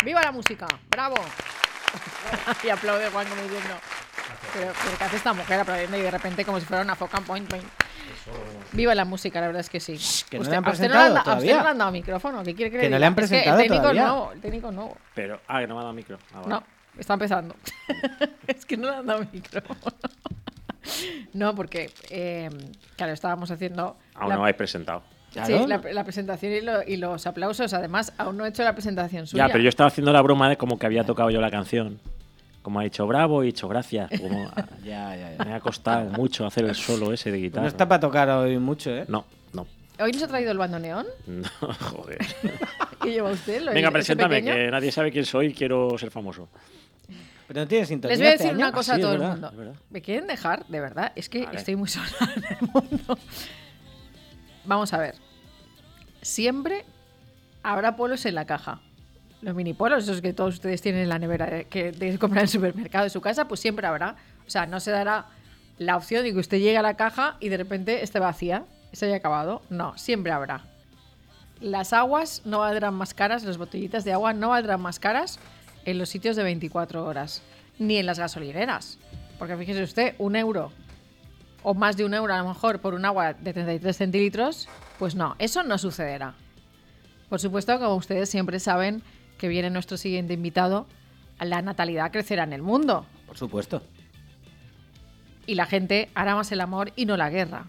¡Viva la música! ¡Bravo! Y aplaude Juan como diciendo... Pero ¿qué hace esta mujer aplaudiendo y de repente como si fuera una foca point? Viva la música, la verdad es que sí. Que no le han ¿A usted presentado no todavía? le han dado micrófono? ¿Qué quiere que le Que diga? no le han Es que presentado el técnico todavía. nuevo, el técnico nuevo. Pero, que no me ha dado micro. Vale. No, está empezando. Es que no le han dado micrófono. No, porque, claro, estábamos haciendo... Aún no habéis presentado. Claro. Sí, la presentación y los aplausos. Además, aún no he hecho la presentación suya. Ya, pero yo estaba haciendo la broma de como que había tocado yo la canción. Como ha dicho bravo y dicho gracias. Como, Ya. me ha costado mucho hacer el solo ese de Pues guitarra. no está para tocar hoy mucho, ¿eh? No. ¿Hoy nos ha traído el bandoneón? No, joder. ¿Qué lleva usted? Venga, ese preséntame, pequeño? que nadie sabe quién soy y quiero ser famoso. Pero no tiene sintonía. Les voy a este decir año. una cosa Sí, a todo es el verdad, mundo. es verdad. ¿Me quieren dejar? De verdad, es que Vale. estoy muy sola en el mundo. Vamos a ver. Siempre habrá polos en la caja. Los mini polos, esos que todos ustedes tienen en la nevera, que de comprar en el supermercado de su casa, pues siempre habrá. O sea, no se dará la opción de que usted llegue a la caja y de repente esté vacía, se haya acabado. No, siempre habrá. Las aguas no valdrán más caras, las botellitas de agua no valdrán más caras en los sitios de 24 horas, ni en las gasolineras. Porque fíjese usted, 1 euro o más de 1 euro a lo mejor por un agua de 33 centilitros, pues no, eso no sucederá. Por supuesto, como ustedes siempre saben que viene nuestro siguiente invitado, la natalidad crecerá en el mundo Por supuesto. y la gente hará más el amor y no la guerra.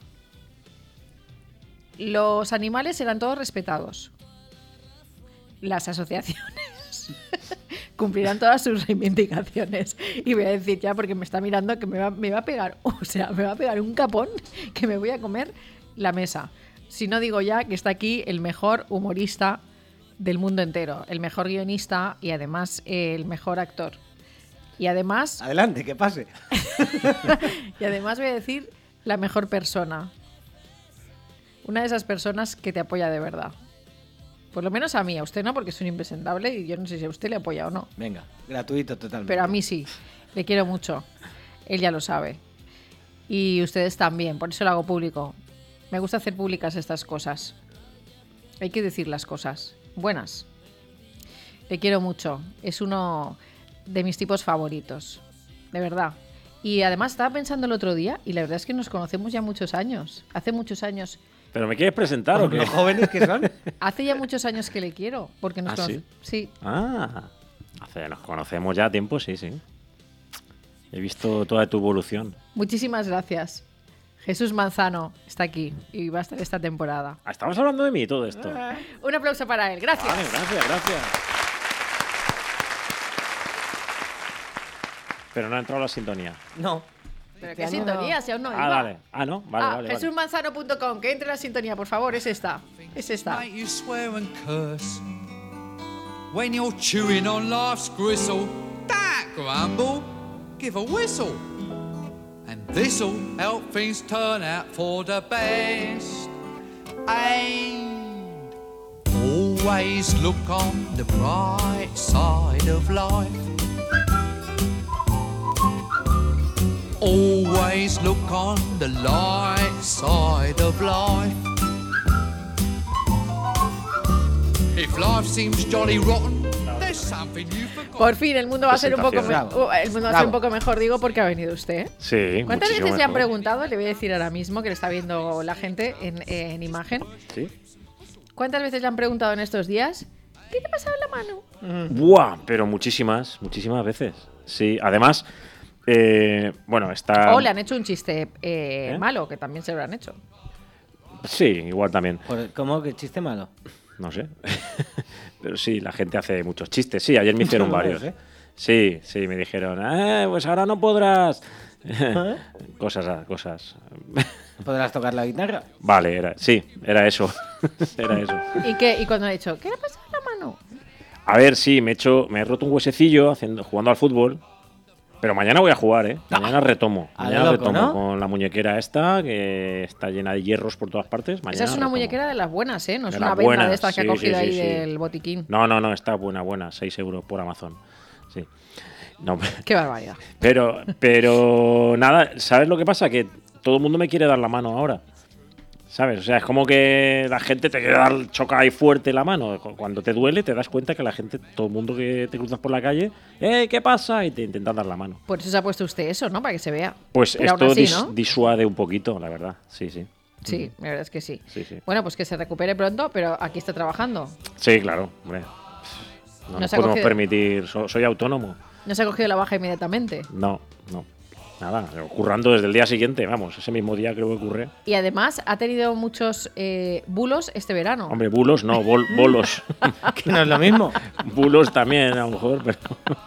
Los animales serán todos respetados. Las asociaciones cumplirán todas sus reivindicaciones. Y voy a decir ya, porque me está mirando, que me va a pegar, o sea, me va a pegar un capón que me voy a comer la mesa. Si no digo ya que está aquí el mejor humorista del mundo entero, el mejor guionista y además el mejor actor. Y además Adelante, que pase. voy a decir la mejor persona. Una de esas personas que te apoya de verdad. Por lo menos a mí, a usted no, porque es un impresentable y yo no sé si a usted le apoya o no. Venga, gratuito totalmente. Pero a mí sí, le quiero mucho. Él ya lo sabe. Y ustedes también, por eso lo hago público. Me gusta hacer públicas estas cosas. Hay que decir las cosas buenas. Le quiero mucho. Es uno de mis tipos favoritos. De verdad. Y además estaba pensando el otro día, y la verdad es que nos conocemos ya muchos años. Hace muchos años. ¿Pero me quieres presentar o Con qué? los jóvenes que son. Hace ya muchos años que le quiero. Porque nos ¿Ah, conoce- sí? Sí. Nos conocemos ya a tiempo, sí. He visto toda tu evolución. Muchísimas gracias. Jesús Manzano está aquí y va a estar esta temporada. Estamos hablando de mí todo esto. Un aplauso para él. Gracias. Vale, gracias. Pero no ha entrado la sintonía. No. Pero Este qué año sintonía, si aún no iba. Vale. Ah, no, vale. JesúsManzano.com, que entre la sintonía, por favor, es esta. Es esta. Make you swear and curse when you're chewing on life's gristle. That grumble, give a whistle, and this'll help things turn out for the best. And always look on the bright side of life. Always look on the light side of life. If life seems jolly rotten, there's something you forgot. Por fin, el mundo va a ser un poco Presentación. Bravo. el mundo va a ser un poco mejor, digo, porque ha venido usted. Sí. ¿Cuántas muchísimo veces le han mejor. preguntado? Le voy a decir ahora mismo que le está viendo la gente en imagen. Sí. ¿Cuántas veces le han preguntado en estos días? ¿Qué te ha pasado en la mano? Buah, pero muchísimas veces. Sí, además, bueno, está... O le han hecho un chiste malo, que también se lo han hecho. Sí, igual también. ¿Cómo que chiste malo? No sé. Pero sí, la gente hace muchos chistes. Sí, ayer me hicieron No lo varios. sé. Sí, me dijeron, pues ahora no podrás. Cosas. ¿Podrás tocar la guitarra? Vale, era eso. Era eso. ¿Y cuando ha dicho, qué le ha pasado en la mano? A ver, sí, me he roto un huesecillo jugando al fútbol. Pero mañana voy a jugar, ¿eh? Mañana retomo. A lo Mañana loco, retomo ¿no? con la muñequera esta, que está llena de hierros por todas partes. Mañana Esa es una retomo. muñequera de las buenas, ¿eh? No es De una las venda buenas, de estas que ha sí, cogido sí, ahí sí. del botiquín. No, está buena. 6 euros por Amazon. Sí. No, Qué barbaridad. pero nada, ¿sabes lo que pasa? Que todo el mundo me quiere dar la mano ahora. ¿Sabes? O sea, es como que la gente te quiere dar, choca ahí fuerte la mano. Cuando te duele, te das cuenta que la gente, todo el mundo que te cruzas por la calle, ¿qué pasa? Y te intentan dar la mano. Por eso se ha puesto usted eso, ¿no? Para que se vea. Pues Pero esto aún así, ¿no? disuade un poquito, la verdad. Sí, sí. Sí, la verdad es que sí. Sí, sí. Bueno, pues que se recupere pronto, pero aquí está trabajando. Sí, claro, hombre. No No nos se ha podemos cogido- permitir. Soy autónomo. No se ha cogido la baja inmediatamente. No. Nada, currando desde el día siguiente, vamos, ese mismo día creo que ocurre. Y además ha tenido muchos bulos este verano. Hombre, bulos no, bolos. Que no es lo mismo. Bulos también, a lo mejor, pero.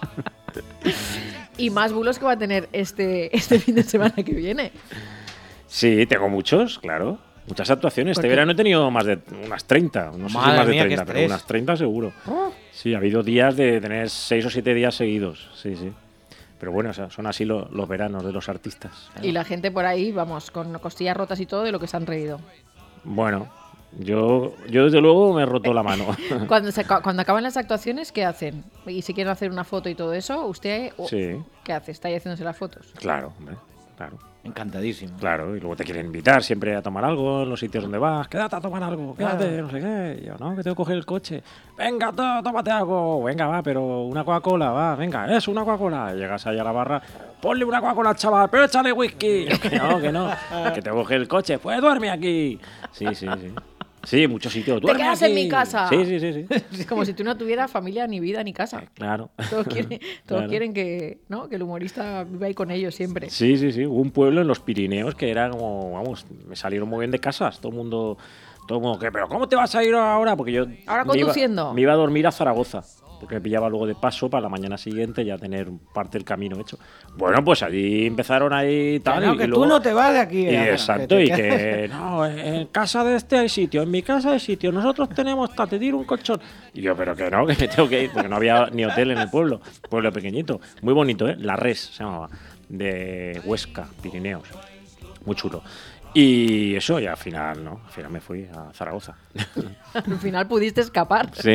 Y más bulos que va a tener este fin de semana que viene. Sí, tengo muchos, claro. Muchas actuaciones. ¿Por Este qué? verano he tenido más de unas 30. No sé si Madre más de mía, qué 30, pero estrés. unas 30 seguro. Oh. Sí, ha habido días de tener 6 o 7 días seguidos. Sí, sí. Pero bueno, o sea, son así los veranos de los artistas. Y la gente por ahí, vamos, con costillas rotas y todo de lo que se han reído. Bueno, yo desde luego me he roto la mano. Cuando acaban las actuaciones, ¿qué hacen? Y si quieren hacer una foto y todo eso, ¿usted Sí, qué hace? ¿Está ahí haciéndose las fotos? claro, hombre, claro. Encantadísimo. Claro, y luego te quieren invitar siempre a tomar algo en los sitios donde vas. Quédate a tomar algo, quédate, no sé qué. Y yo, no, que tengo que coger el coche. Venga, tómate algo. Venga, va, pero una Coca-Cola, va, venga, eso, una Coca-Cola. Y llegas ahí a la barra, ponle una Coca-Cola al chaval, pero échale whisky. Yo, que no, que tengo que coger el coche. Pues duerme aquí. Sí, sí, sí. Sí, en muchos sitios. Duerme quedas aquí. en mi casa. Sí, sí, sí, sí. Es como si tú no tuvieras familia, ni vida, ni casa. Claro. Todos quieren, Claro. quieren que, ¿no? Que el humorista viva ahí con ellos siempre. Sí, sí, sí. Hubo un pueblo en los Pirineos que era como, vamos, me salieron muy bien de casas. Todo el mundo, ¿qué? ¿Pero cómo te vas a ir ahora? Porque yo Ahora me iba- conduciendo. Me iba a dormir a Zaragoza. Porque me pillaba luego de paso para la mañana siguiente ya tener parte del camino hecho. Bueno, pues allí empezaron ahí tal. No, y que luego- tú no te vas de aquí. y ahora, exacto, te y quedas. que no, en casa de este hay sitio, en mi casa hay sitio, nosotros tenemos, te tiro un colchón. Y yo, pero que no, que me tengo que ir, porque no había ni hotel en el pueblo pequeñito, muy bonito, ¿eh? La Res se llamaba, de Huesca, Pirineos, muy chulo. Y eso, y al final me fui a Zaragoza. Al final pudiste escapar. Sí.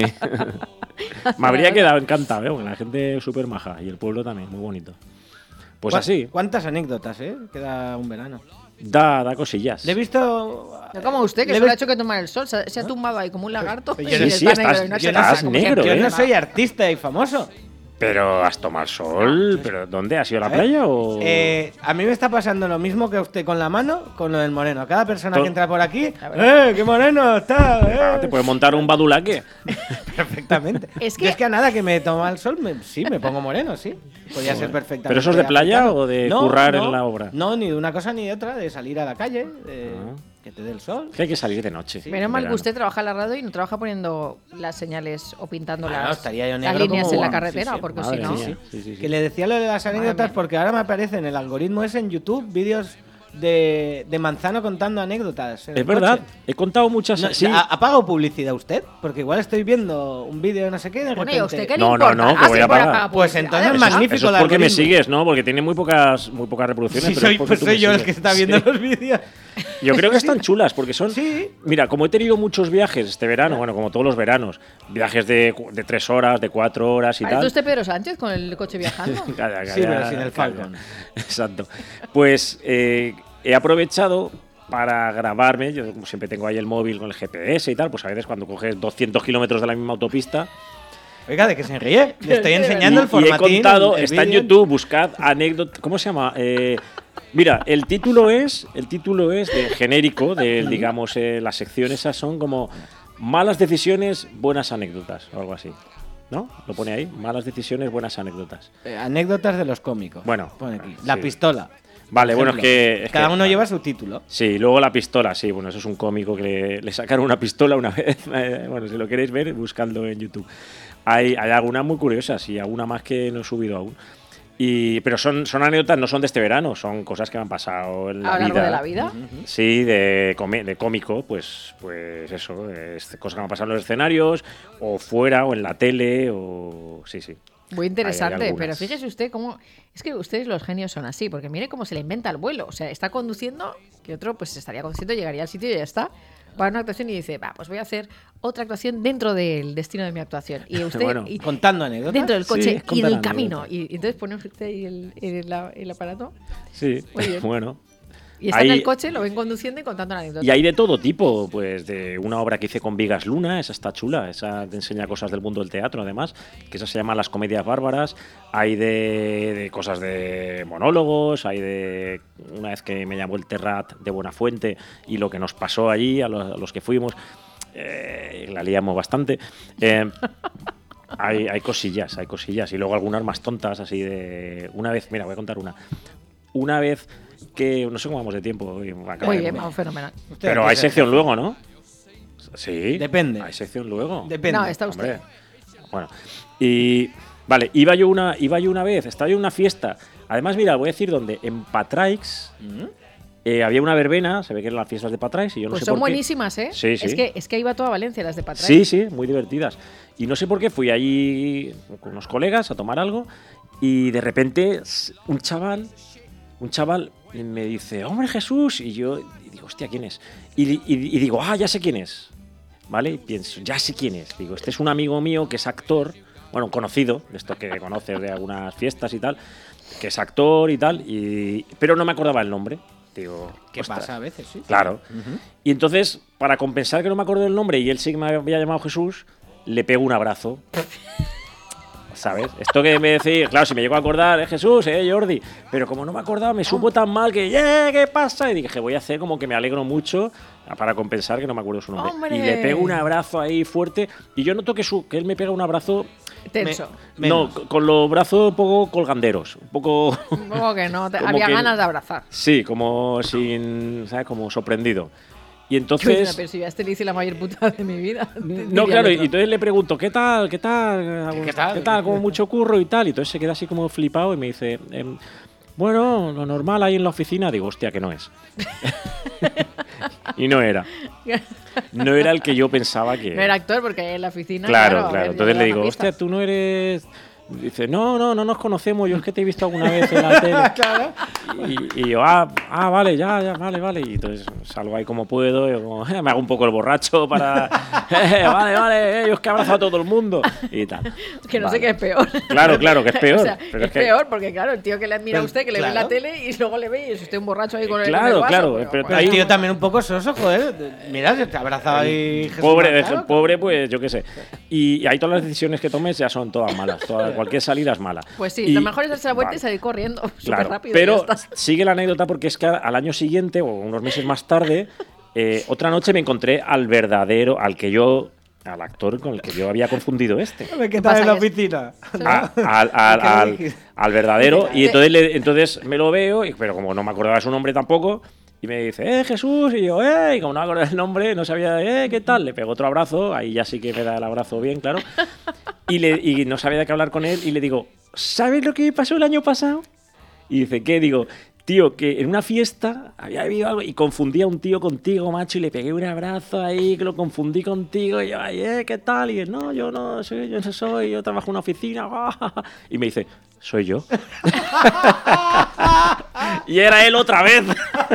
Me habría quedado encantado, ¿eh? Porque la gente es súper maja y el pueblo también, muy bonito. Pues así, ¿Cuántas anécdotas, queda un verano? da cosillas. Le he visto. No como usted, que le he solo ha visto- hecho que tomar el sol. Se ha tumbado ahí como un lagarto. Yo y no- está sí, negro, estás- y no yo se no- nota, estás como negro, siempre. Yo no ¿eh? soy artista y famoso. Pero has tomado el sol, ¿pero dónde? ¿Has ido a la playa o...? A mí me está pasando lo mismo que a usted con la mano, con lo del moreno. Cada persona To- que entra por aquí, ver. ¡qué moreno está! Ah, ¿te puedes montar un badulaque? Perfectamente. Es Yo que- es que a nada que me toma el sol, sí, me pongo moreno, sí. Podría ser perfectamente. ¿Pero eso es de playa africano. o de currar en la obra? No, ni de una cosa ni de otra, de salir a la calle, Ah. que te dé el sol. Que hay que salir de noche. Sí. Menos en mal que verano. usted trabaja en la radio y no trabaja poniendo las señales o pintando Ah, no, las, estaría yo las negro líneas como en la guau, carretera, sí, sí. porque Madre si no... mía. Sí, sí, sí. Que le decía lo de las anécdotas mía. porque ahora me aparece en el algoritmo ese en YouTube vídeos de Manzano contando anécdotas. en Es el verdad, coche. he contado muchas... No, sí. ¿Ha pagado publicidad usted? Porque igual estoy viendo un vídeo de no sé qué y de Bueno, repente... ¿y a usted qué le No, no, importa? no, que voy sí, a por pagar. acá, Pues publicidad, entonces ¿verdad? magnífico. Eso es el porque me algoritmo. sigues, ¿no? Porque tiene muy pocas reproducciones. Sí, pero es soy, porque pues tú soy me yo el sigues. que está viendo Sí. los vídeos. Yo creo que están chulas porque son... Sí. Mira, como he tenido muchos viajes este verano, bueno, como todos los veranos, viajes de 3 horas, de 4 horas y ¿Parece tal... usted Pedro Sánchez con el coche viajando? Calla, Sí, pero sin el calla. Falcon. Exacto. Pues he aprovechado para grabarme. Yo, como siempre, tengo ahí el móvil con el GPS y tal. Pues a veces, cuando coges 200 kilómetros de la misma autopista. Oiga, ¿de qué se ríe? Le estoy enseñando el Y he formatín. contado, el está en vídeo. YouTube, buscad anécdota. ¿Cómo se llama? Mira, el título es de genérico, de, digamos, las secciones esas son como malas decisiones, buenas anécdotas, o algo así. ¿No? Lo pone ahí, malas decisiones, buenas anécdotas. Anécdotas de los cómicos. Bueno, Pone aquí. La sí. pistola. Vale, por bueno, ejemplo. es Cada que- uno lleva su título. Sí, luego la pistola, sí, bueno, eso es un cómico que le sacaron una pistola una vez. Bueno, si lo queréis ver, buscadlo en YouTube. Hay algunas muy curiosas y alguna más que no he subido aún. Pero son anécdotas, no son de este verano, son cosas que me han pasado en la A lo largo vida. de la vida. Sí, de cómico, pues eso, cosas que me han pasado en los escenarios, o fuera, o en la tele, o... Sí, sí. Muy interesante, algunas. pero fíjese usted cómo... Es que ustedes los genios son así, porque mire cómo se le inventa el vuelo. O sea, está conduciendo, que otro pues estaría conduciendo, llegaría al sitio y ya está. Va a una actuación y dice, pues voy a hacer otra actuación dentro del destino de mi actuación. Y usted... Bueno, y- Contando anécdotas. dentro del Sí, coche y contar del camino. anécdotas. Y entonces pone usted ahí el aparato. Sí, Muy bien. bueno. Y está en el coche, lo ven conduciendo y contando la anécdota. Y hay de todo tipo, pues de una obra que hice con Vigas Luna, esa está chula, esa te enseña cosas del mundo del teatro, además, que esa se llama Las Comedias Bárbaras. Hay de cosas de monólogos, hay de una vez que me llamó el Terrat de Buenafuente y lo que nos pasó allí, a los que fuimos, la liamos bastante. Hay cosillas, y luego algunas más tontas, así de... Una vez, mira, voy a contar una. Una vez que... No sé cómo vamos de tiempo. Muy bien, vamos fenomenal. Pero hay sección luego, ¿no? Sí. Depende. Hay sección luego. Depende. No, está usted. Hombre. Bueno. Y... Vale, iba yo una vez, estaba yo en una fiesta. Además, mira, voy a decir dónde. En Patraix... había una verbena, se ve que eran las fiestas de Patraix y yo no Pues sé son por qué. buenísimas, ¿eh? Sí, sí. Es que iba toda Valencia las de Patraix. Sí, sí, muy divertidas. Y no sé por qué fui allí con unos colegas a tomar algo y de repente un chaval me dice, hombre Jesús, y yo digo, hostia, ¿quién es? Y digo, ya sé quién es, ¿vale? Y pienso, ya sé quién es. Digo, este es un amigo mío que es actor, bueno, un conocido, de esto que conoces de algunas fiestas y tal, que es actor y tal, pero no me acordaba el nombre. Digo, ¿Qué ostras. pasa a veces, sí? Claro. Y entonces, para compensar que no me acuerdo del nombre y él sí que me había llamado Jesús, le pego un abrazo. ¿Sabes? Esto que me decía, claro, si me llego a acordar, es Jesús, Jordi. Pero como no me acordaba, me supo tan mal que, ¿qué pasa? Y dije, voy a hacer como que me alegro mucho para compensar que no me acuerdo su nombre. ¡Hombre! Y le pego un abrazo ahí fuerte. Y yo noto que él me pega un abrazo. Tenso. No, con los brazos un poco colganderos. Un poco. Como que no, como había que- ganas de abrazar. Sí, como sin. ¿Sabes? Como sorprendido. Y Yo, entonces. pero si ya este le hice la mayor puta de mi vida. No, claro, y entonces le pregunto, ¿qué tal? ¿Qué tal? ¿Qué tal? ¿Qué tal? Como mucho curro y tal. Y entonces se queda así como flipado y me dice, bueno, lo normal ahí en la oficina. Digo, hostia, que no es. Y no era. No era el que yo pensaba que No era actor porque en la oficina. Claro, a claro. ver, Entonces yo le era digo, una pista. hostia, tú no eres... Dice, no nos conocemos, yo es que te he visto alguna vez en la tele. Y yo, vale, vale. Y entonces salgo ahí como puedo, yo como, me hago un poco el borracho para... vale, yo es que abrazo a todo el mundo. Y tal. Que no Vale. sé qué es peor. Claro, que es peor. O sea, pero es peor porque, claro, el tío que le admira a usted, que le ve en la tele y luego le ve y es usted un borracho ahí con el Claro, vaso, claro, pues, pero Pero ahí- el tío también un poco soso, joder. Mira, se te ha abrazado ahí Jesús Pobre, Manzano. pobre, pues yo qué sé. Y ahí todas las decisiones que tomes ya son todas malas. Cualquier salida es mala. Pues sí, Y- lo mejor es darse la vuelta vale. y salir corriendo súper Claro, rápido. y pero ya está. sigue la anécdota porque es que al año siguiente o unos meses más tarde, otra noche me encontré al actor con el que yo había confundido este. A ver, ¿qué pasa tal en la que- oficina? Al verdadero. Y entonces me lo veo, pero como no me acordaba su nombre tampoco, y me dice, Jesús, y yo, y como no me acordaba el nombre, no sabía, ¿qué tal? Le pego otro abrazo, ahí ya sí que me da el abrazo bien, claro. Y no sabía de qué hablar con él, y le digo, ¿sabes lo que pasó el año pasado? Y dice, ¿qué? Digo, tío, que en una fiesta había habido algo y confundí a un tío contigo, macho, y le pegué un abrazo ahí, que lo confundí contigo, y yo, ¿qué tal? Y él, no, yo no soy, yo trabajo en una oficina. Y me dice, soy yo. Y era él otra vez.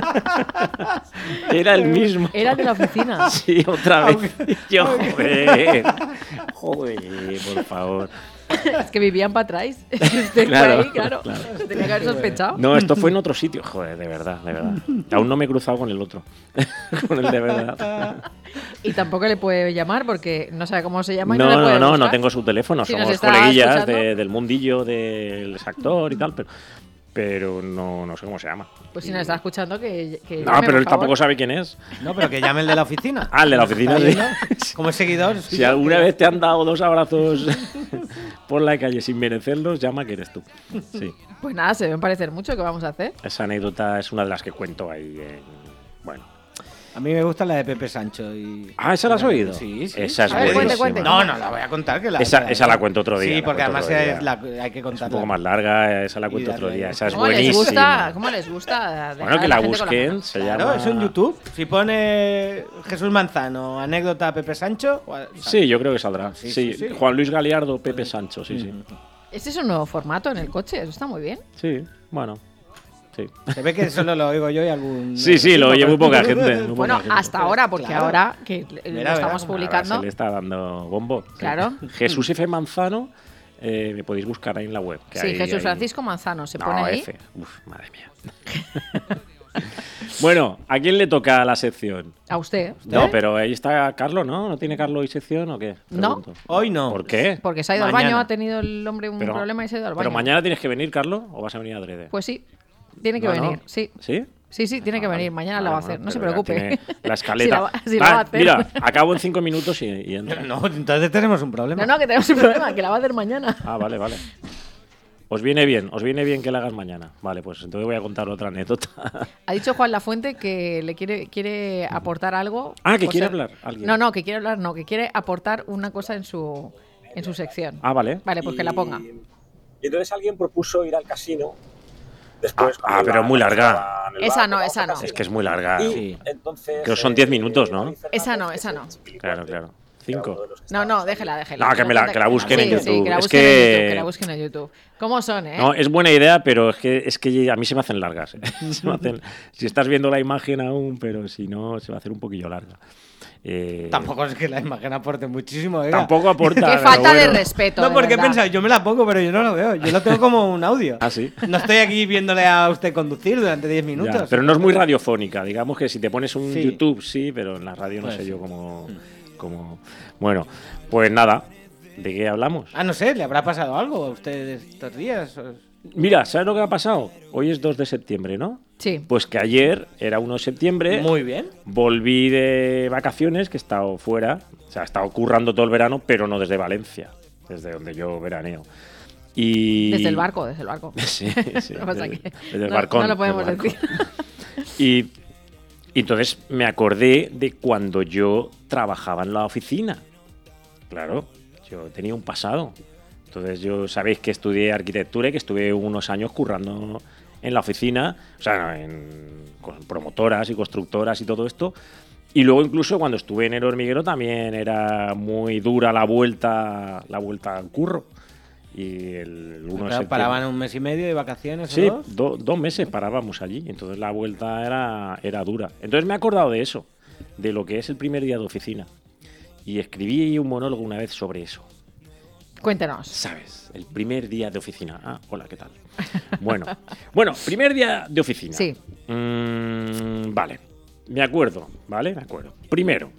Era el mismo. Era de la oficina. Sí, otra vez. Yo, joder, por favor. Es que vivían para atrás. Usted Claro, por ahí, claro. claro. Se tenía que haber sospechado. No, esto fue en otro sitio. Joder, de verdad. Aún no me he cruzado con el otro. Con el de verdad. Y tampoco le puede llamar porque no sabe cómo se llama y no le puede No buscar. tengo su teléfono. Si nos Somos está coleguillas escuchando. del mundillo del actor y tal, pero no sé cómo se llama. Pues si nos está escuchando, que No, llame, pero por él tampoco favor. sabe quién es. No, pero que llame el de la oficina. Ah, el de la oficina, Ahí, sí. ¿no? Como es seguidor. Si alguna vez te han dado 2 abrazos por la calle sin merecerlos, llama que eres tú. Sí. Pues nada, se deben parecer mucho. ¿Qué vamos a hacer? Esa anécdota es una de las que cuento ahí. Bueno. A mí me gusta la de Pepe Sancho. ¿Esa la has oído? Sí. Esa es A ver, buenísima. cuente. No, la voy a contar. Que Esa la cuento otro día. Sí, la porque cuento además otro día. hay que Es contarla. un poco más larga, esa la cuento Y otro darle- día. Esa es ¿Cómo les buenísima. gusta? ¿Cómo les gusta? Bueno, que la gente con busquen, mano? se Claro, llama... eso en YouTube. Si pone Jesús Manzano, anécdota Pepe Sancho. Sí, yo creo que saldrá. Sí, Sí, sí, sí. Juan Luis Galiardo, Pepe Sancho, sí. Este es un nuevo formato en el coche. Eso está muy bien. Sí, bueno. Sí, Se ve que solo lo oigo yo y algún. sí, lo oye muy poca gente. muy Bueno, poca gente. hasta ahora, porque Claro. ahora que lo Verá, estamos cómo Ahora publicando. se le está dando bombo. Claro. Jesús F. Manzano, me podéis buscar ahí en la web. que Sí, ahí- Jesús ahí- Francisco Manzano se No, pone ahí. F. Uf, madre mía. Bueno, ¿a quién le toca la sección? A usted. No, pero ahí está Carlos, ¿no? ¿No tiene Carlos hoy sección o qué? No. Pregunto. Hoy no. ¿Por qué? Porque se ha ido al Mañana. baño, ha tenido el hombre un Pero- problema y se ha ido al baño. ¿Pero mañana tienes que venir, Carlos? ¿O vas a venir adrede? Pues sí, tiene que No, no. venir, sí. ¿Sí? Sí, tiene que Ah, venir. vale. Mañana la va a Vale, hacer, bueno, no se pero ya preocupe. tiene la escaleta. Si la va a hacer. Mira, acabo en 5 minutos y entra. No, entonces tenemos un problema. No, que tenemos un problema, que la va a hacer mañana. Ah, vale. Os viene bien que la hagas mañana. Vale, pues entonces voy a contar otra anécdota. Ha dicho Juan Lafuente que le quiere aportar algo. Ah, que O quiere sea, hablar alguien. No, que quiere hablar, no, que quiere aportar una cosa en su sección. Ah, vale. Vale, pues que la ponga. Y entonces alguien propuso ir al casino. Después, Ah, pero muy larga. Esa no. Es que es muy larga. Y Sí. entonces, Creo que son 10 minutos, ¿no? David Fernández, Esa no, que esa es no. el chiquilicuatre, Claro. que era uno 5. de los que No, estábamos déjela. No, que la busquen en Sí, YouTube. que la Es busquen en que- YouTube, que la busquen en YouTube. ¿Cómo son, No, es buena idea, pero es que a mí se me hacen largas. Se me hacen- si estás viendo la imagen aún, pero si no, se va a hacer un poquillo larga. Tampoco es que la imagen aporte muchísimo. oiga. Tampoco aporta. Qué pero falta de bueno. respeto. No, de porque he verdad. pensado, yo me la pongo, pero yo no lo veo. Yo lo tengo como un audio. Ah, sí. No estoy aquí viéndole a usted conducir durante 10 Ya, minutos. pero no es muy radiofónica. Digamos que si te pones un Sí. YouTube, sí, pero en la radio no Pues sé sí. yo cómo. Bueno, pues nada. ¿De qué hablamos? Ah, no sé, ¿le habrá pasado algo a usted estos días? Mira, ¿sabes lo que ha pasado? Hoy es 2 de septiembre, ¿no? Sí. Pues que ayer era 1 de septiembre. Muy bien. Volví de vacaciones, que he estado fuera. O sea, he estado currando todo el verano, pero no desde Valencia, desde donde yo veraneo. Y... Desde el barco. Sí, sí. Lo que pasa desde, que desde el no- barcón. no lo podemos del barco. decir. Y entonces me acordé de cuando yo trabajaba en la oficina. Claro, yo tenía un pasado. Entonces yo sabéis que estudié arquitectura y que estuve unos años currando en la oficina, o sea, con promotoras y constructoras y todo esto. Y luego incluso cuando estuve en el hormiguero también era muy dura la vuelta al curro. Y el 1 de septiembre... Paraban un mes y medio de vacaciones. Sí, ¿o dos? 2 meses parábamos allí, entonces la vuelta era dura. Entonces me he acordado de eso, de lo que es el primer día de oficina. Y escribí un monólogo una vez sobre eso. Cuéntenos. ¿Sabes? El primer día de oficina. Ah, hola, ¿qué tal? Bueno, primer día de oficina. Sí. Vale, me acuerdo, ¿vale? Me acuerdo. Primero,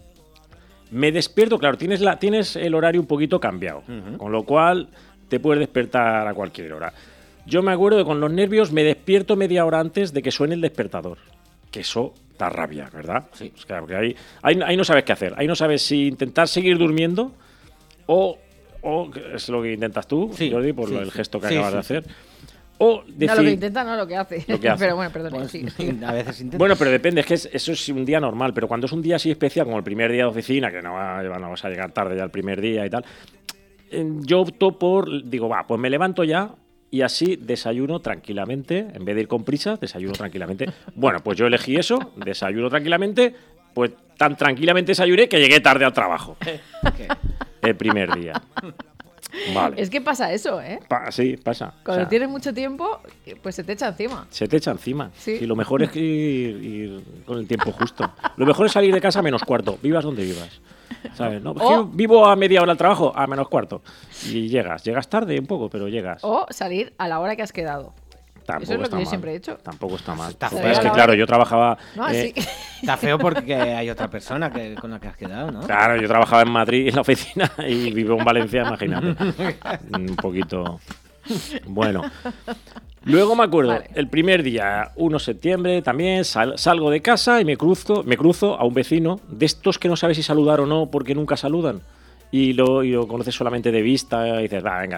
me despierto, claro, tienes el horario un poquito cambiado, con lo cual te puedes despertar a cualquier hora. Yo me acuerdo que con los nervios me despierto media hora antes de que suene el despertador. Que eso da rabia, ¿verdad? Sí. Pues claro, porque ahí no sabes qué hacer. Ahí no sabes si intentar seguir durmiendo o es lo que intentas tú, Sí, Jordi, por sí, el sí. gesto que Sí, acabas sí, de hacer. O decir, No lo que intenta, no lo que hace. Lo que hace. Pero bueno, perdón. Pues, sí. a veces intento. bueno, pero depende, es que eso es un día normal, pero cuando es un día así especial, como el primer día de oficina, que no vas a llegar tarde ya el primer día y tal, yo opto digo, pues me levanto ya y así desayuno tranquilamente, en vez de ir con prisa, desayuno tranquilamente. Bueno, pues yo elegí eso, desayuno tranquilamente, pues tan tranquilamente desayuné que llegué tarde al trabajo. El primer día. Vale. Es que pasa eso, ¿eh? Sí, pasa. Cuando O sea, tienes mucho tiempo, pues se te echa encima. se te echa encima. Sí. Y lo mejor es que ir con el tiempo justo. Lo mejor es salir de casa a -4, vivas donde vivas. ¿Sabes? No, es que O- vivo a media hora al trabajo, a -4. Y llegas tarde un poco, pero llegas. O salir a la hora que has quedado. Tampoco eso es lo está que yo mal. siempre he hecho. Tampoco está mal. Está Lo que feo. pasa es que, claro, yo trabajaba. No, así. Está feo porque hay otra persona con la que has quedado, ¿no? Claro, yo trabajaba en Madrid en la oficina y vivo en Valencia, imagínate. Un poquito. Bueno. Luego me acuerdo, Vale. el primer día, 1 de septiembre, también salgo de casa y me cruzo a un vecino de estos que no sabes si saludar o no porque nunca saludan. Y lo conoces solamente de vista y dices, venga,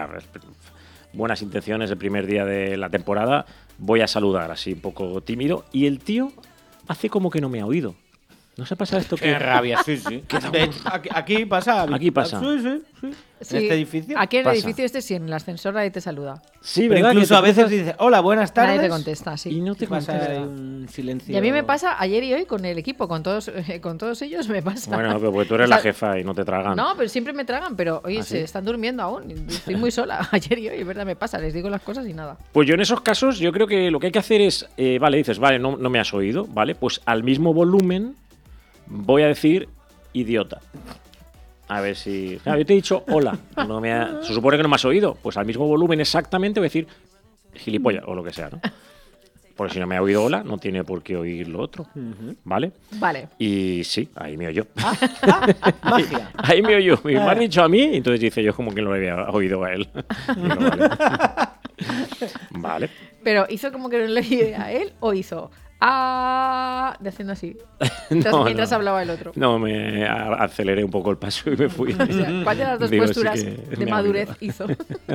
buenas intenciones el primer día de la temporada, voy a saludar así un poco tímido. Y el tío hace como que no me ha oído. ¿No se pasa esto Qué que rabia, sí, sí. De hecho, aquí pasa. Aquí pasa. Sí, sí, sí. Sí. En este edificio. Aquí en el pasa. edificio este, sí, en el ascensor nadie te saluda. Sí, Pero ¿verdad? incluso Que te a veces cruzas dice, hola, buenas tardes. Nadie te contesta, sí. y no te Pasa contesta. ahí un silencio. Y a mí me pasa ayer y hoy con el equipo, con todos ellos me pasa. Bueno, pero porque tú eres O sea, la jefa y no te tragan. No, pero siempre me tragan, pero oye, ¿Ah, se sí? están durmiendo aún. Estoy muy sola. Ayer y hoy, es verdad, me pasa. Les digo las cosas y nada. Pues yo en esos casos, yo creo que lo que hay que hacer es, dices, no me has oído, ¿vale? Pues al mismo volumen voy a decir idiota. A ver si... Claro, yo te he dicho hola. Se supone que no me has oído. Pues al mismo volumen exactamente voy a decir gilipollas o lo que sea, ¿no? Porque si no me ha oído hola, no tiene por qué oír lo otro. ¿Vale? Vale. Y sí, ahí me oyó. Magia. Ahí me oyó. Me ha dicho a mí, y entonces dice yo como que no lo había oído a él. Digo, vale. Vale. Pero ¿hizo como que no le oía a él o hizo de haciendo así? No, Mientras no. hablaba el otro. No, me aceleré un poco el paso y me fui. O sea, ¿cuál de las dos Digo, sí posturas que de me ha madurez oído. hizo?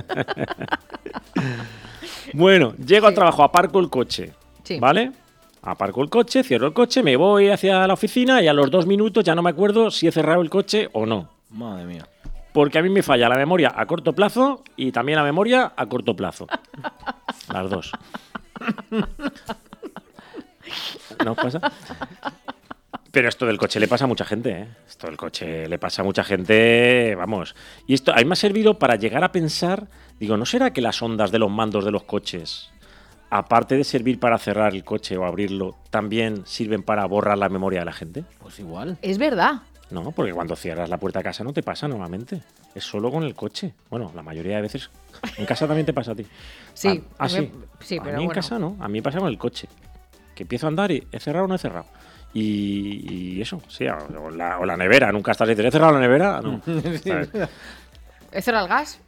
Bueno, llego al Sí. trabajo, aparco el coche. Sí. ¿Vale? Aparco el coche, cierro el coche, me voy hacia la oficina y a los 2 minutos ya no me acuerdo si he cerrado el coche o no. Madre mía. Porque a mí me falla la memoria a corto plazo y también la memoria a corto plazo. Las dos. ¿No os pasa? Pero esto del coche le pasa a mucha gente, ¿eh? Esto del coche le pasa a mucha gente, vamos. Y esto a mí me ha servido para llegar a pensar, digo, ¿no será que las ondas de los mandos de los coches, aparte de servir para cerrar el coche o abrirlo, también sirven para borrar la memoria de la gente? Pues igual. Es verdad. No, porque cuando cierras la puerta a casa no te pasa normalmente. Es solo con el coche. Bueno, la mayoría de veces. En casa también te pasa a ti. Sí. Sí. Sí, A pero mí en bueno. casa no. A mí pasa con el coche. Que empiezo a andar y he cerrado o no he cerrado. Y eso, sí. O la nevera. Nunca estás diciendo, ¿he cerrado la nevera? No. ¿Sabes? ¿He cerrado el gas?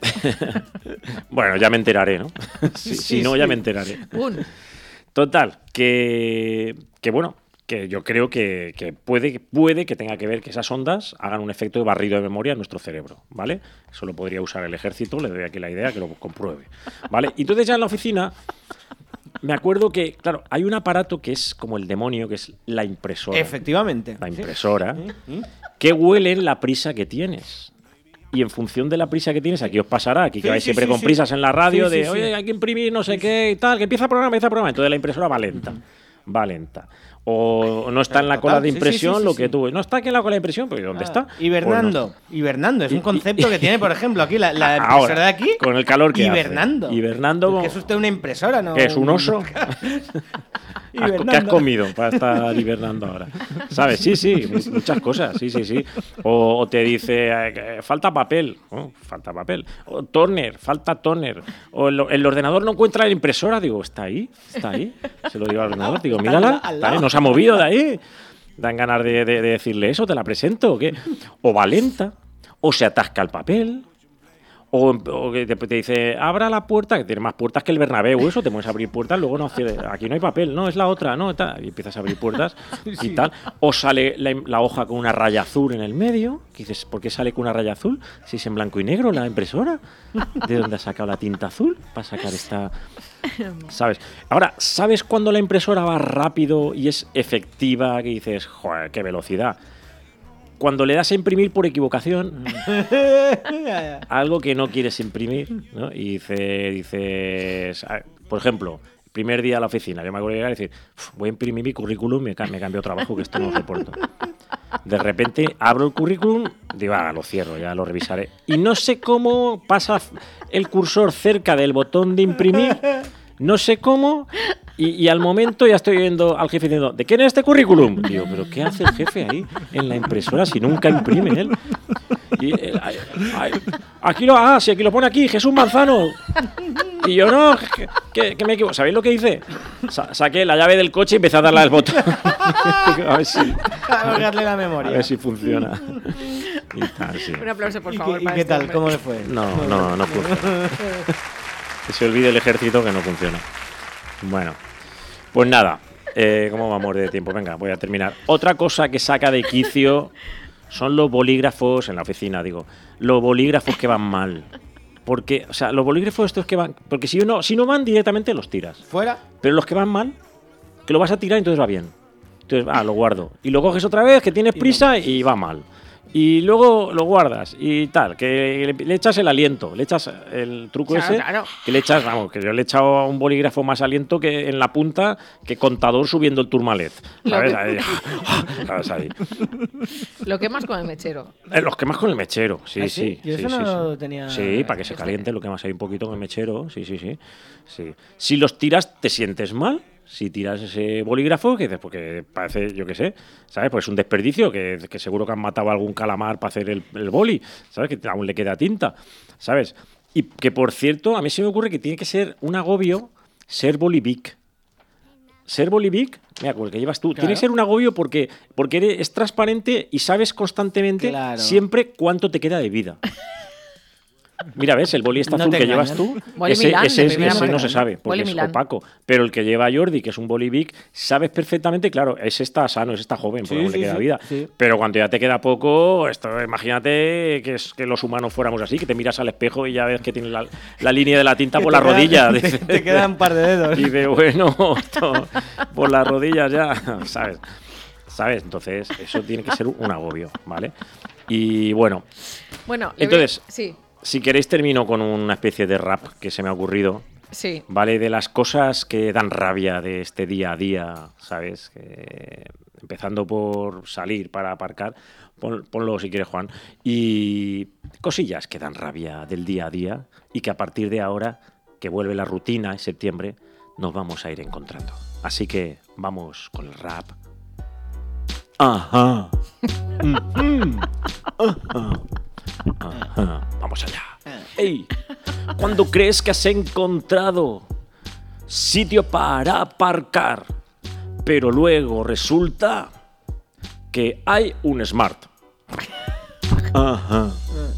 Bueno, ya me enteraré, ¿no? Si Sí, no, sí. ya me enteraré. Total, que bueno, que yo creo que puede que tenga que ver que esas ondas hagan un efecto de barrido de memoria en nuestro cerebro, ¿vale? Eso lo podría usar el ejército, le doy aquí la idea que lo compruebe, ¿vale? Y entonces ya en la oficina me acuerdo que, claro, hay un aparato que es como el demonio, que es la impresora. Efectivamente. La Sí. impresora, que huele la prisa que tienes. Y en función de la prisa que tienes, aquí os pasará, aquí que Sí, vais sí, siempre sí, con sí. prisas en la radio, Sí, sí, de, sí. oye, hay que imprimir no sé qué y tal, que empieza el programa. Entonces la impresora va lenta. Va lenta. O no está en la cola de Total, sí, impresión sí, sí, lo sí, que sí. tú. No está aquí en la cola de impresión, pues ¿dónde está? Hibernando. Pues no. Hibernando. Es un concepto que tiene, por ejemplo, aquí la impresora Ahora, de aquí. con el calor que hace. Hibernando. Hibernando. Que es usted una impresora, ¿no? ¿Qué es un oso? ¿Qué has Hibernando. comido para estar hibernando ahora? ¿Sabes? Sí, muchas cosas, sí. O te dice, falta papel. Oh, falta papel. O toner, falta toner. O el ordenador no encuentra la impresora. Digo, ¿está ahí? Se lo digo al ordenador. Digo, Está mírala, al está ahí, lado. no se ha movido de ahí. Dan ganas de decirle eso, te la presento. ¿O qué? O va lenta, o se atasca el papel. O que te dice, abra la puerta, que tiene más puertas que el Bernabéu, eso, te pones a abrir puertas, luego no, aquí no hay papel, no, es la otra, no, tal, y empiezas a abrir puertas y tal. O sale la hoja con una raya azul en el medio, que dices, ¿por qué sale con una raya azul? Si es en blanco y negro la impresora, ¿de dónde ha sacado la tinta azul para sacar esta...? ¿Sabes? Ahora, ¿sabes cuándo la impresora va rápido y es efectiva, que dices, joder, qué velocidad? Cuando le das a imprimir por equivocación algo que no quieres imprimir, ¿no? Y dices, por ejemplo, primer día a la oficina, yo me acuerdo de llegar y decir, voy a imprimir mi currículum, me cambio de trabajo, que esto no lo soporto. De repente abro el currículum, digo, lo cierro, ya lo revisaré. Y no sé cómo pasa el cursor cerca del botón de imprimir, no sé cómo, y al momento ya estoy viendo al jefe diciendo, ¿de quién es este currículum? Digo, ¿pero qué hace el jefe ahí en la impresora si nunca imprime él? Y, si aquí lo pone aquí, Jesús Manzano. Y yo, no, que me equivoco. ¿Sabéis lo que hice? Saqué la llave del coche y empecé a darle al botón. A ver si... A borrarle la A memoria. ver si funciona. Y tal, sí. Un aplauso, por ¿Y favor. qué, para qué este tal? hombre. ¿Cómo le fue? No funciona. Que se olvide el ejército que no funciona. Bueno, pues nada. ¿Cómo vamos de tiempo? Venga, voy a terminar. Otra cosa que saca de quicio son los bolígrafos en la oficina, digo. Los bolígrafos que van mal. Porque, o sea, los bolígrafos estos que van... Porque si no van directamente los tiras. ¿Fuera? Pero los que van mal, que lo vas a tirar y entonces va bien. Entonces, lo guardo. Y lo coges otra vez, que tienes prisa y va mal. Y luego lo guardas y tal, que le echas el aliento, le echas el truco Claro, ese, claro. que le echas, vamos, que yo le he echado a un bolígrafo más aliento que en la punta que contador subiendo el Tourmalet. ¿Sabes? Ahí, ¿sabes? Ahí. Lo quemas con el mechero. Los quemas con el mechero, sí, ¿Ah, sí. Yo eso sí, no sí. lo tenía... Sí, para que se caliente, lo quemas ahí un poquito con el mechero, sí. Si los tiras, te sientes mal. Si tiras ese bolígrafo, que dices, porque parece, yo qué sé, ¿sabes? Pues es un desperdicio, que seguro que han matado a algún calamar para hacer el boli, ¿sabes? Que aún le queda tinta, ¿sabes? Y que, por cierto, a mí se me ocurre que tiene que ser un agobio ser bolivic. ser bolivic, mira, como el que llevas tú, tiene que ser un agobio porque es transparente y sabes constantemente siempre cuánto te queda de vida. Mira, ves, el boli este azul que llevas tú, ese no se sabe, porque es opaco. Pero el que lleva Jordi, que es un bolivic, sabes perfectamente, claro, ese está sano, ese está joven, porque le queda vida. Sí. Pero cuando ya te queda poco, imagínate que los humanos fuéramos así, que te miras al espejo y ya ves que tienes la línea de la tinta por la rodilla. Te quedan un par de dedos. Y de bueno, por las rodillas ya, ¿sabes? Entonces, eso tiene que ser un agobio, ¿vale? Y bueno, entonces... Sí. Si queréis termino con una especie de rap que se me ha ocurrido. Sí. ¿Vale? De las cosas que dan rabia de este día a día, ¿sabes? Empezando por salir para aparcar. Ponlo si quieres, Juan. Y cosillas que dan rabia del día a día y que a partir de ahora, que vuelve la rutina en septiembre, nos vamos a ir encontrando. Así que vamos con el rap. Ajá. Ajá. Vamos allá. Ey, ¿cuándo crees que has encontrado sitio para aparcar? Pero luego resulta que hay un Smart. Ajá.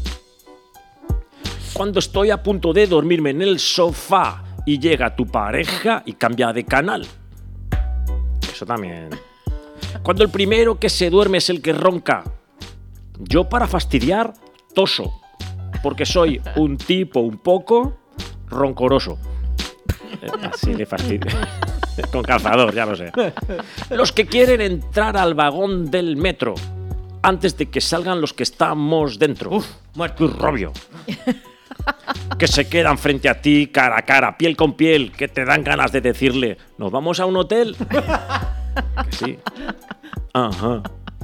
Cuando estoy a punto de dormirme en el sofá y llega tu pareja y cambia de canal. Eso también. Cuando el primero que se duerme es el que ronca. Yo para fastidiar toso, porque soy un tipo un poco roncoroso. Así de fastidio. Con calzador, ya lo sé. Los que quieren entrar al vagón del metro antes de que salgan los que estamos dentro. Uf, muerto. Robio. Que se quedan frente a ti cara a cara, piel con piel, que te dan ganas de decirle, ¿nos vamos a un hotel? Que sí. Ajá.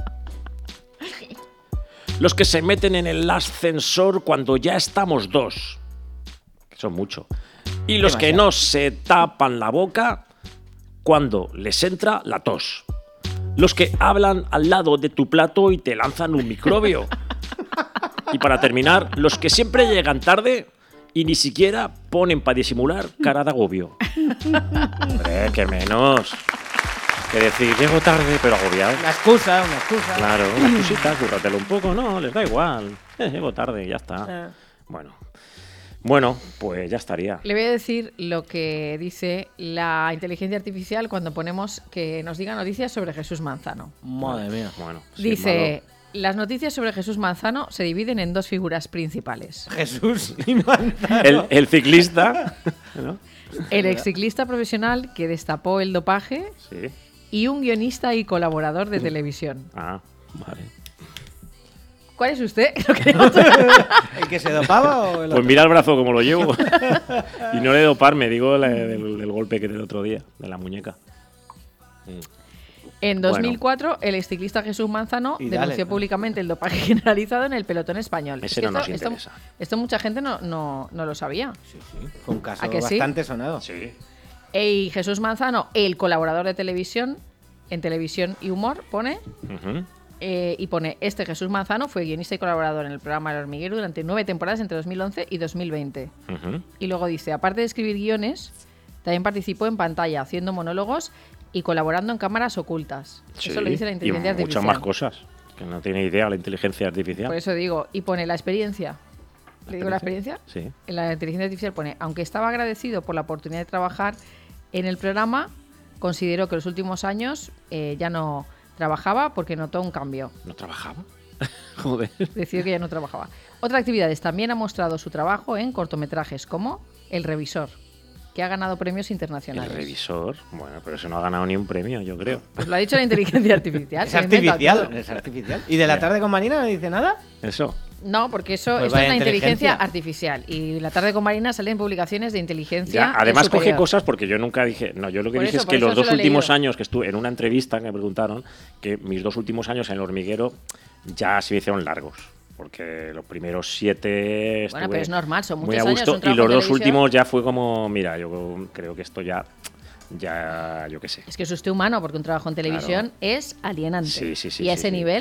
Los que se meten en el ascensor cuando ya estamos dos. Que son mucho. Y los que no se tapan la boca cuando les entra la tos. Los que hablan al lado de tu plato y te lanzan un microbio. Y para terminar, los que siempre llegan tarde y ni siquiera ponen para disimular cara de agobio. Hombre, que menos. Que decir, llego tarde, pero agobiado. Una excusa. Claro, una excusita, cúrratelo un poco, no, les da igual. Llego tarde, ya está. Bueno, pues ya estaría. Le voy a decir lo que dice la inteligencia artificial cuando ponemos que nos diga noticias sobre Jesús Manzano. Madre mía. Bueno, dice, las noticias sobre Jesús Manzano se dividen en dos figuras principales. Jesús y Manzano. El ciclista, ¿no? El exciclista profesional que destapó el dopaje. Sí. Y un guionista y colaborador de televisión. Ah, vale. ¿Cuál es usted? ¿El que se dopaba o el otro? Pues mira el brazo como lo llevo. Y no de doparme, digo del golpe que del otro día, de la muñeca. En 2004, el exciclista Jesús Manzano denunció públicamente el dopaje generalizado en el pelotón español. Ese no nos interesa. Esto mucha gente no lo sabía. Sí. Fue un caso bastante sonado. Sí. Y Jesús Manzano, el colaborador de televisión, en Televisión y Humor, pone... y pone, Jesús Manzano fue guionista y colaborador en el programa El Hormiguero durante 9 temporadas entre 2011 y 2020. Y luego dice, aparte de escribir guiones, también participó en pantalla, haciendo monólogos y colaborando en cámaras ocultas. Sí, eso lo dice la inteligencia artificial. Muchas más cosas, que no tiene idea la inteligencia artificial. Por eso digo, y pone la experiencia. ¿Le digo la experiencia? Sí. En la inteligencia artificial pone, aunque estaba agradecido por la oportunidad de trabajar en el programa, consideró que los últimos años ya no trabajaba porque notó un cambio. ¿No trabajaba? Joder. Decidió que ya no trabajaba. Otras actividades. También ha mostrado su trabajo en cortometrajes como El Revisor, que ha ganado premios internacionales. El Revisor, bueno, pero eso no ha ganado ni un premio, yo creo. Pues lo ha dicho la inteligencia artificial. Es artificial. ¿Y de la tarde con Marina no dice nada? Eso. No, porque eso Pues es la inteligencia artificial. Y la tarde con Marina salen publicaciones de inteligencia. Ya, además superior. coge cosas porque yo nunca dije. No, yo lo que Por dije eso, es que por los eso dos se lo he últimos leído. años que estuve en una entrevista que me preguntaron que mis 2 últimos años en El Hormiguero ya se me hicieron largos. Porque los primeros 7 Bueno, pero es normal, son muy muchos a años. gusto. Un trabajo Y los en 2 televisión. últimos ya fue como, mira, yo creo que esto ya yo qué sé. Es que es usted humano, porque un trabajo en televisión es alienante. Sí. Y a ese nivel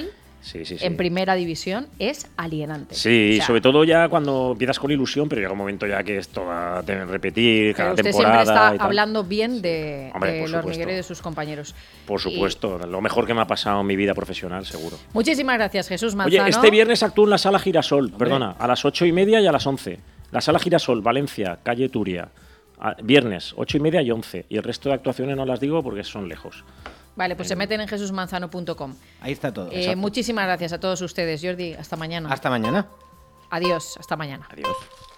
Sí. en primera división es alienante. Sí, O sea, sobre todo ya cuando empiezas con ilusión, pero llega un momento ya que esto va a repetir cada pero usted temporada. siempre está y tal. hablando bien de Hombre, por el supuesto. hormiguero y de sus compañeros. Por supuesto, lo mejor que me ha pasado en mi vida profesional, seguro. Muchísimas gracias, Jesús Manzano. Oye, este viernes actúo en la Sala Girasol, perdona, a las 8:30 y a las 11. La Sala Girasol, Valencia, calle Turia. Viernes, 8:30 y 11. Y el resto de actuaciones no las digo porque son lejos. Vale, pues se meten en jesusmanzano.com. Ahí está todo. Muchísimas gracias a todos ustedes. Jordi, hasta mañana. Hasta mañana. Adiós, hasta mañana. Adiós.